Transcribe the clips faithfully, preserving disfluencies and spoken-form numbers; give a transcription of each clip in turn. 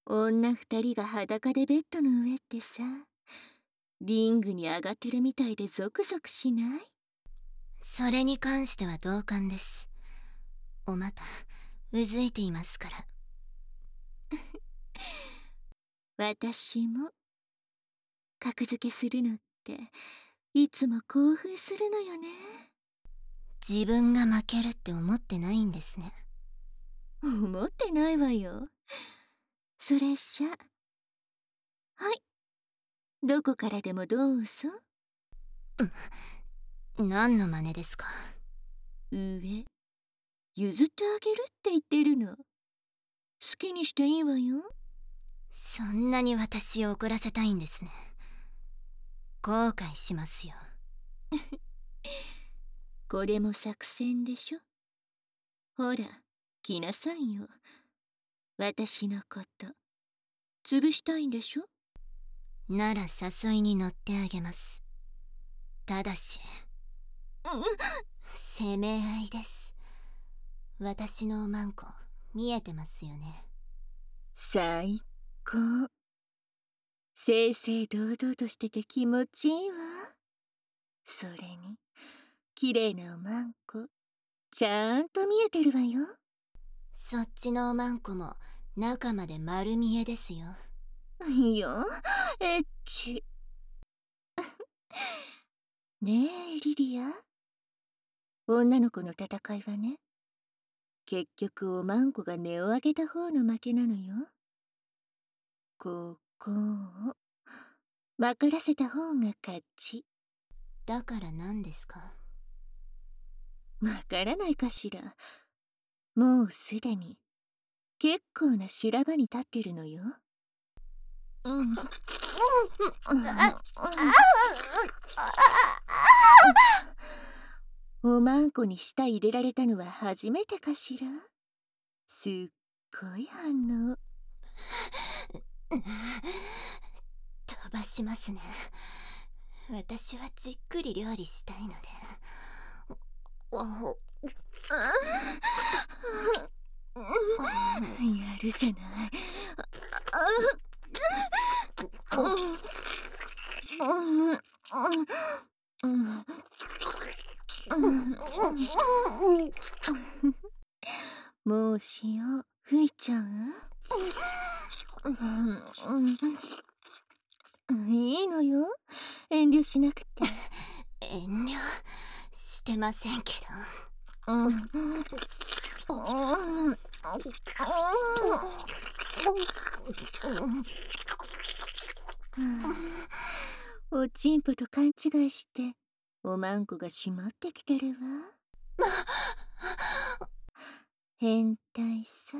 女二人が裸でベッドの上ってさ、リングに上がってるみたいでゾクゾクしない？ それに関しては同感です。おまたうずいていますから。 私も格付けするのっていつも興奮するのよね。 自分が負けるって思ってないんですね。 思ってないわよ。それじゃ、はい、どこからでもどうぞ。 何の真似ですか？ 上譲ってあげるって言ってるの。好きにしていいわよ。 そんなに私を怒らせたいんですね。後悔しますよ。 これも作戦でしょ。ほら来なさいよ。私のこと潰したいんでしょ。 なら誘いに乗ってあげます。ただし、攻め合いです。私のおまんこ見えてますよね。 最高。正々堂々としてて気持ちいいわ。それに綺麗なおまんこちゃんと見えてるわよ。 そっちのおまんこも中まで丸見えですよ。 いや、エッチ。ねえリリア、女の子の戦いはね、結局おまんこが音を上げた方の負けなのよ。ここを分からせた方が勝ち。 だから何ですか？ わからないかしら。もうすでに結構な修羅場に立ってるのよ。うん。おまんこに舌入れられたのは初めてかしら。すっごい反応。 飛ばしますね。私はじっくり料理したいので。 やるじゃない。もうしよう、ふいちゃん。いいのよ、遠慮しなくて。 遠慮してませんけど。 おちんぽと勘違いしておまんこがしまってきてるわ。変態さ。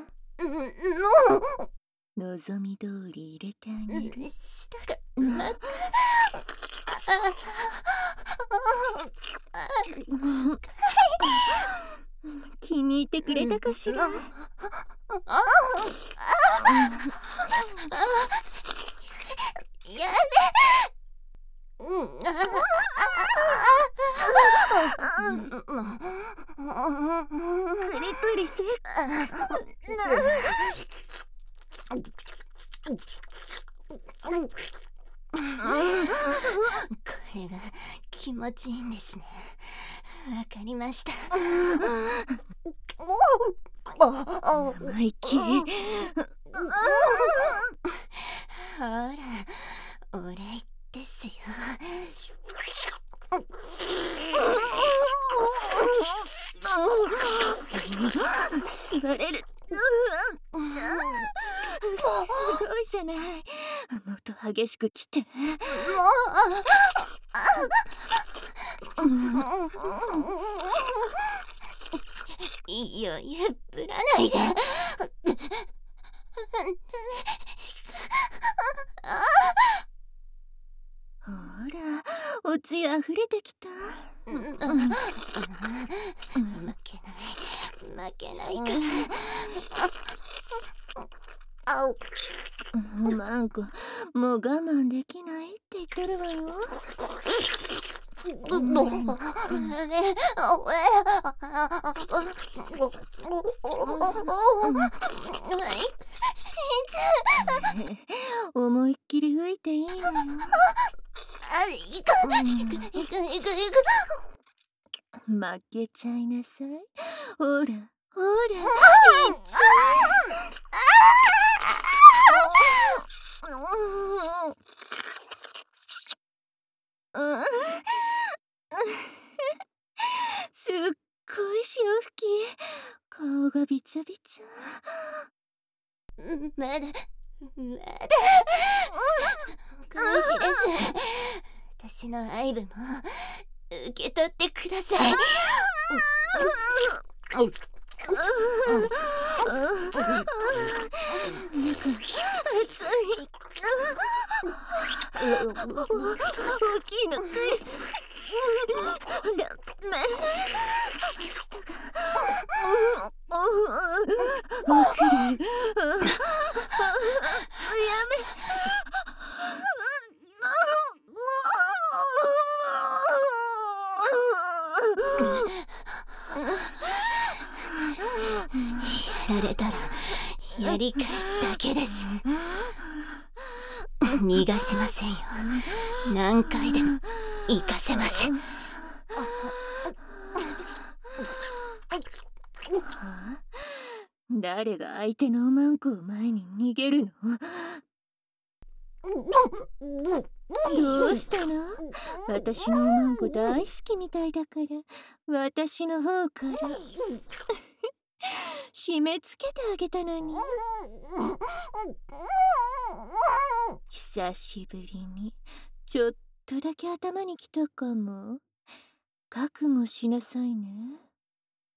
望み通り入れてあげる。 舌が気に入ってくれたかしら。 やめ。 クリトリス。 これが気持ちいいんですね。わかりました。 生意気。 ほら、お礼ですよ。 吸われる。すごいじゃない。もっと激しく来て。 いいよ、ゆっぶらないで。 ほら、おつゆあふれてきた。 負けない、負けないから。 おまんこ、もう我慢できないって言ってるわよ。 思いっきり吹いていいのよ。 あ、いく、いく、いく、いく、いく。 負けちゃいなさい。ほら、ほら、いっちゃう。うん、すっごい潮吹き。顔がびちゃびちゃ。 まだ、まだ。お返しです。私の愛部も受け取ってください。 熱い。大きいのくり。だめ。舌が。くり。やめ。 やられたらやり返すだけです。逃がしませんよ。何回でも行かせます。 誰が相手のおまんこを前に逃げるの？どうしたの？私のおまんこ大好きみたいだから、私の方から締め付けてあげたのに。久しぶりにちょっとだけ頭にきたかも。覚悟しなさいね。